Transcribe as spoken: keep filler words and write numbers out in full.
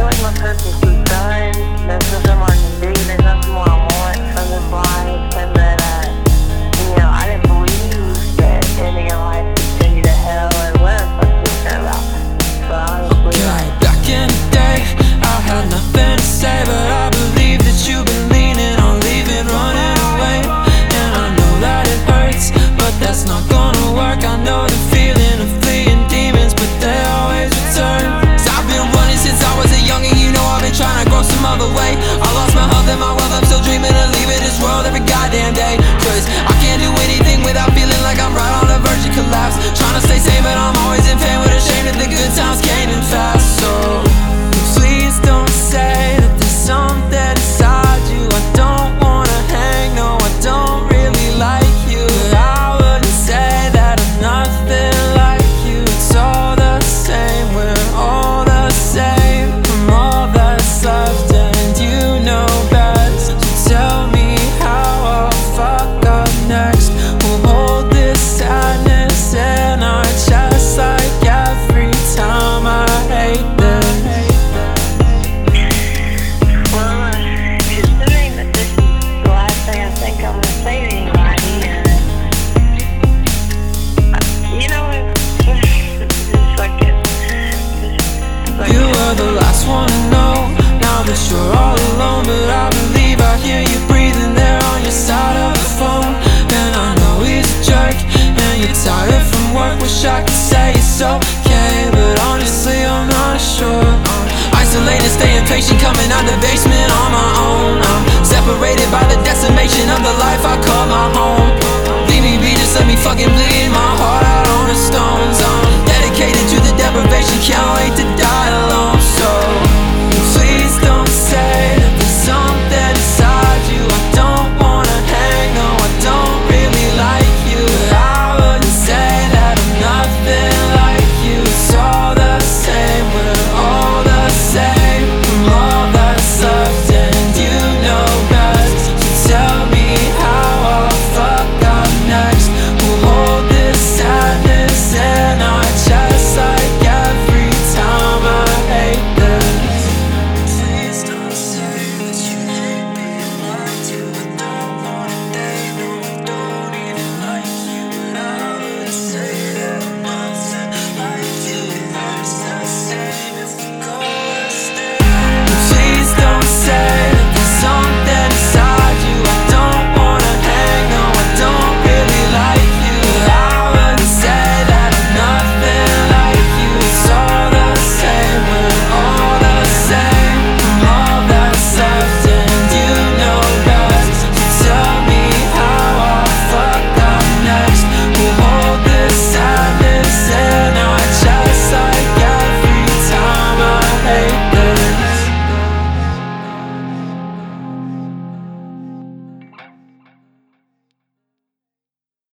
like my purpose is done. There's nothing more I can do. There's nothing more I want from this life. And that, uh, you know, I didn't believe that ending a life would send you to hell. And what the fuck you care about? But honestly, Okay, like, back in the day, I had nothing to say, but I believe that you've been leaning on leaving, running away. And I know that it hurts, but that's not gonna work. I know the feeling of fleeing demons, but they always return. So I've been running since I was a youngin', you know I've been trying to grow some other way. I lost my health and my wealth, I'm still dreaming of leaving this world every goddamn day. Cause I can't do anything without feeling like I'm right on the verge of collapse. Trying to stay sane, but I'm always in pain, with ashamed that the good times came in fast. So please don't say that there's something inside you. I don't wanna hang, no, I don't really like you. But I wouldn't say that I'm nothing like you. It's all the same, we're all the same. I'm all that's left and you know best. So tell me how I'll fuck up next. We'll hold this sadness in our chest like every time I hate this. well, uh, considering that this is the last thing I think I'm gonna say to anybody, uh, you know, it's just like it. Like You were the last one to know. Now that you're all alone, but I believe I hear you breathing there on your side of the phone. And I know he's a jerk, and you're tired from work. Wish I could say it's okay, but honestly I'm not sure. I'm isolated, staying patient, coming out the basement on my own. I'm separated by the decimation of the life I call my home. Leave me be, just let me fucking bleed my heart out on the stones. I'm dedicated to the deprivation, can't wait